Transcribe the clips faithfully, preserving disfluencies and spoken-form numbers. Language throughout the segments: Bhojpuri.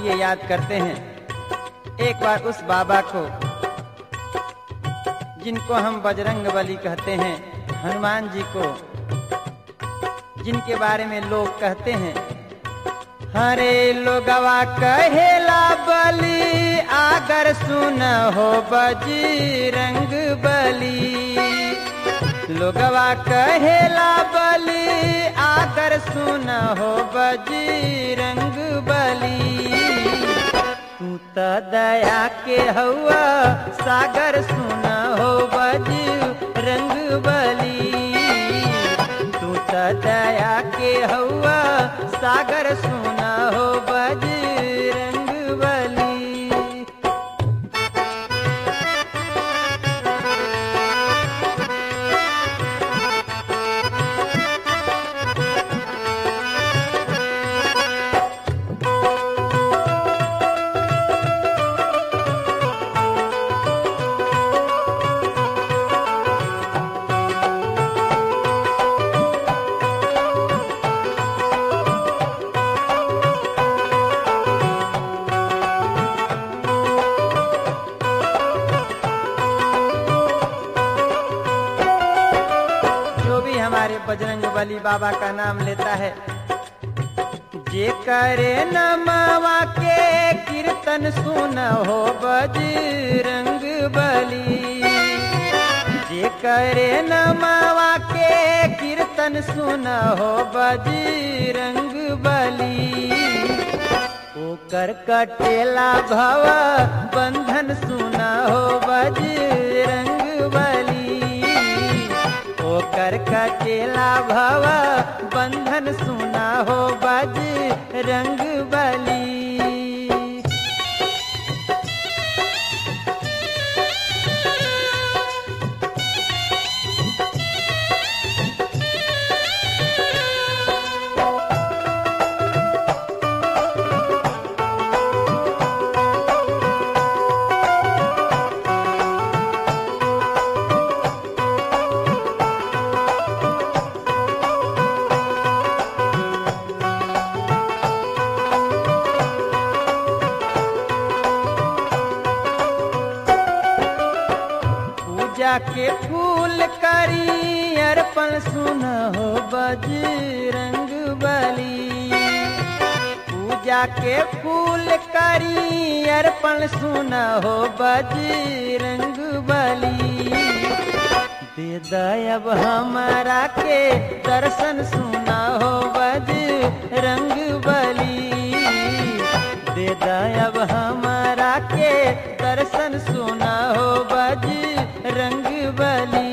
आइए याद करते हैं एक बार उस बाबा को जिनको हम बजरंग बली कहते हैं, हनुमान जी को जिनके बारे में लोग कहते हैं हरे लोगवा कहेला बली आगर सुन हो बजरंग बली। लोगवा कहेला बली आगर सुन हो बजरंग बली। तू त दया के हवा सागर सुन हो बजरंग बली। तू त दया के हवा सागर सुन हो बजरंग बली। हमारे बजरंग बली बाबा का नाम लेता है, जे करे नमवा के कीर्तन सुन हो बजरंग बली। जे करे नमवा के कीर्तन सुन हो बजरंग बली। ओकर कटेला भव बंधन सुन हो बजरंग बली। ओकर कटेला भव बंधन सुना हो बजरंग बली। के फूल करी अर्पण सुन हो बजरंग बली। पूजा के फूल करी अर्पण सुन हो बजरंग बली। दे दयब हमारा के दर्शन सुना हो बजरंग बली। दे दयब हमारा के दर्शन सुना हो बजरंग बली।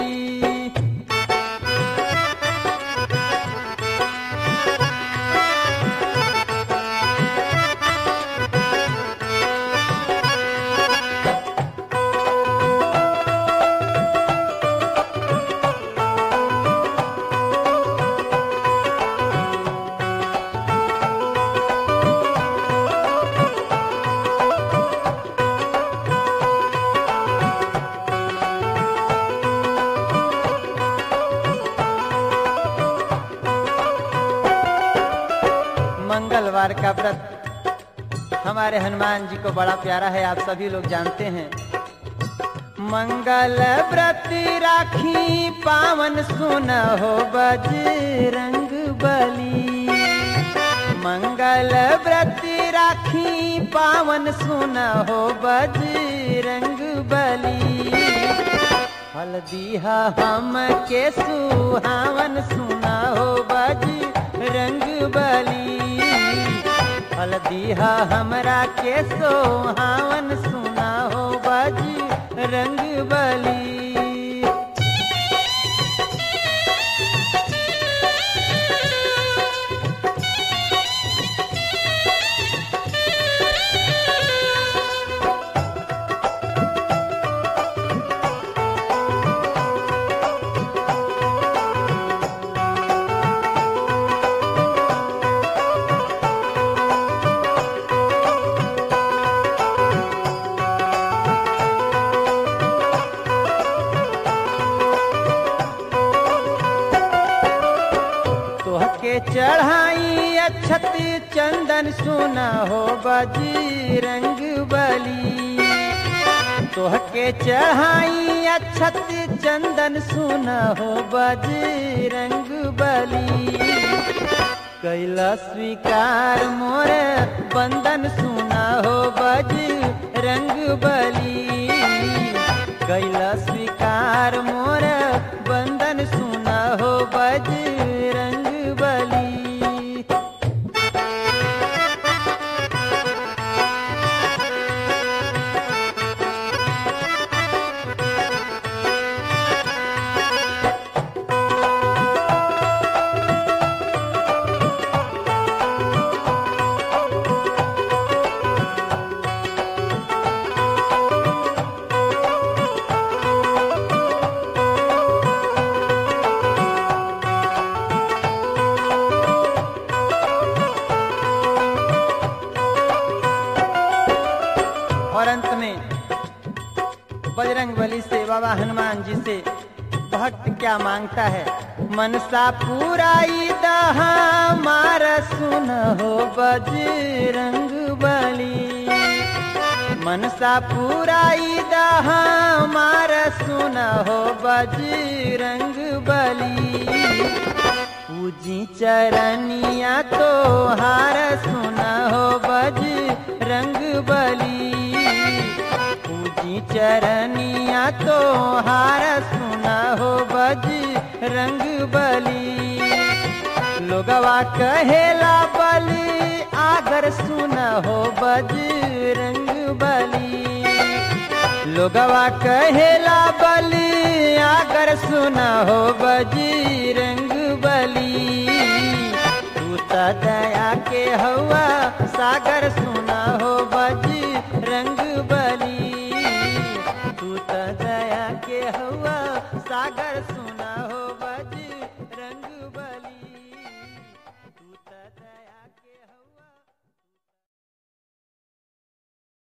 मंगलवार का व्रत हमारे हनुमान जी को बड़ा प्यारा है, आप सभी लोग जानते हैं। मंगल व्रत राखी पावन सुन हो बजरंग बली। मंगल व्रत राखी पावन सुन हो बजरंग बली। हल्दीहा हम के सुहावन सुना हो बजरंग बली। हल्दीहा हमरा के सोहावन सुना हो बजरंग बली। चढ़ाई अक्षत चंदन सुना हो बजरंग बली। तोहके चढ़ाई अक्षत चंदन सुना हो बजरंग बली। कैला स्वीकार मोर बंदन सुना हो बजरंग बली। कैला स्वीकार मोर बंदन सुना हो बजरंग बली। और अंत में बजरंग बली से बाबा हनुमान जी से भक्त क्या मांगता है। मनसा पुराई दहा मारा सुन हो बजरंग बली। मनसा पुराई दहा मारा सुन हो बजरंग बली। पूजी चरनिया तो हार सुना हो बजरंग बली। पूजी चरनिया तो हार सुना हो बजरंग बली। लोगवा कहेला बली आगर सुना हो बजरंग बली। लोगवा कहेला बली आगर सुना हो बजरंग बली। तू त दया के हवा सागर सुना हो